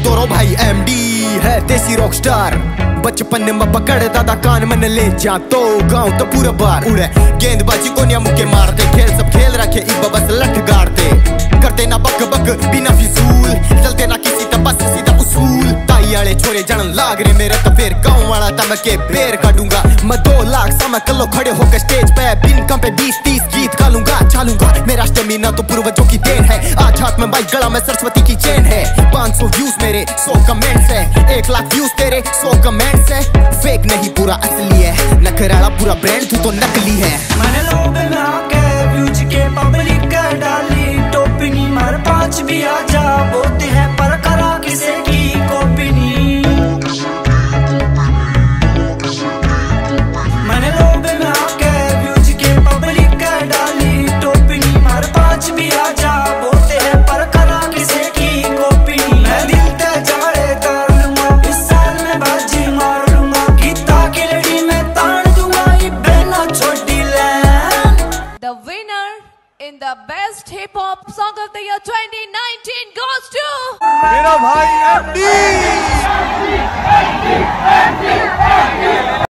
तोरो भाई एमडी है देसी रॉक स्टार। बचपन में पकड़ दादा कान मन ले जा तो गाँव तो पूरा बार उड़े। गेंदबाजी को निया मुके मारते, खेल सब खेल रखे इब बस लठ गाड़ते। करते ना बक बक बिना फिजूल, चलते ना किसी तो बस सीधा उसूल। ताई वाले छोरे जन लाग रे मेरे तो फिर गाँव वाला तम के पैर काटूंगा। मैं 2 लाख समय कलो खड़े होकर स्टेज पे बिन कम पे 20-30 गीत गालूंगा चालूंगा। मेरा स्टेमिना तो पूर्वजों की देन है, आज हाथ में माइक गला में सरस्वती की चेन है। 500 व्यूज मेरे 100 कमेंट्स है, 1 लाख व्यूज तेरे 100 कमेंट्स है। फेक नहीं पूरा असली है, नखराला पूरा ब्रांड तू तो नकली है। मैंने लोग ना के व्यूज के पब्लिक का डाली टोपी नी मार 5 भी आ जा बोते हैं पर करा किसे की कॉपी नी। मैंने लोग ना के व्यूज के पब्लिक का डाली टोपी नी मार 5 भी आ जा बोते हैं पर करा किसे की कॉपी नी। मैं दिल ते जाड़े कर लूंगा, इस साल में बाजी मार लूंगा, गीता की लड़ी में तान दूंगा, ये बहना छोटी ले। The winner in the best hip hop song of the year 2019 goes to मेरा भाई एमडी।